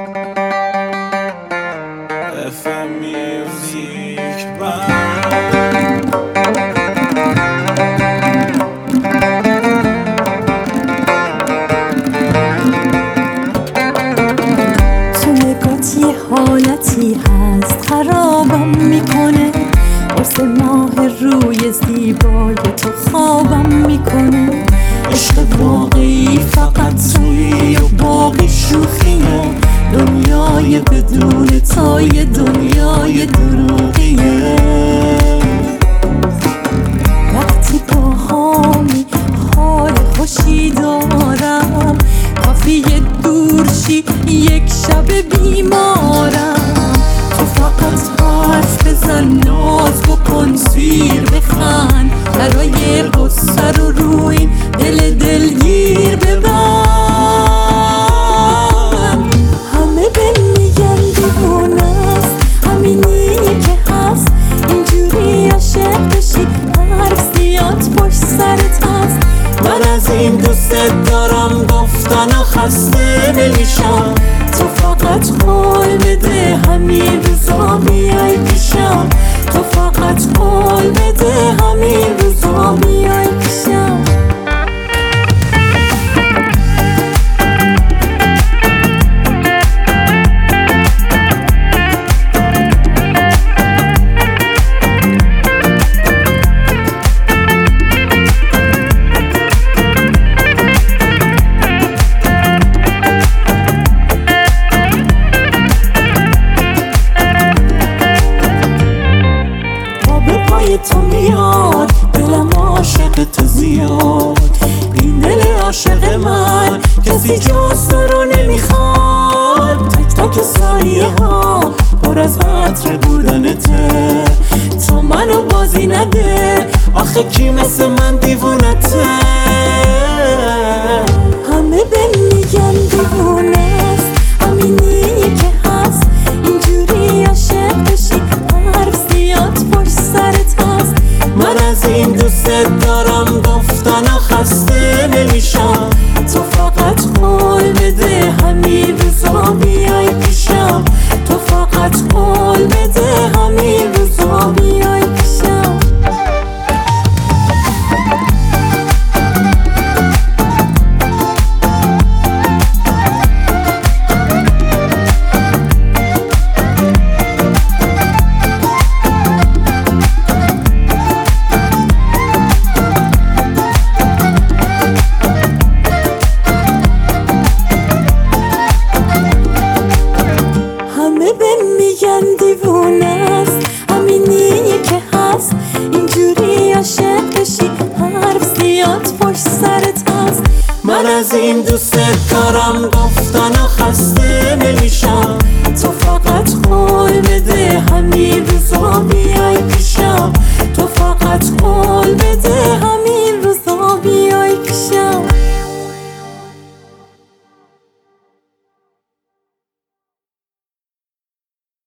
FM Music تو نگات یه حالتی هست خرابم میکنه، واسه ماه روی زیبای تو خوابم میکنه. عشق واقعی فقط تویی و باقی شوخیه، دنیای بدون تو یه دنیای دروغیه. وقتی باهامی حال خوشی دارم، کافیه دورشی یک شب بیمارم. تو فقط حرف بزن، ناز بکن، زیر بخند، برای قصه رو روی دل دلگیر ببند. همه به میگن دیوونه است، همینی که هست، اینجوری عاشق بشی حرف زیاد پشت سرت هست. من از این دوست دارم گفتن و خسته نمیشم، تو فقط قول بده همین روزا بیای پیشم، تو فقط قول بده همین روزا بیای پیشم. تو میاد دلم عاشق تو زیاد، این دل عاشق من کسی جز تو رو نمیخواد. تک تک سایه ها پر از عطر بودنته، تو منو بازی نده، آخه کی مثل من دیوونته. همه به میگن دیوونه است، همینی که هست، اینجوری عاشق بشی حرف زیاد پشت سرت هست. من از این دوست دارم گفتن و خسته نمیشم، تو فقط قول بده همین روزا بیای پیشم، تو فقط قول بده همین روزا بیای پیشم. میگن دیوونه است، همینی که هست، اینجوری عاشق بشی حرف زیاد پشت سرت هست. من از این دوست دارم گفتن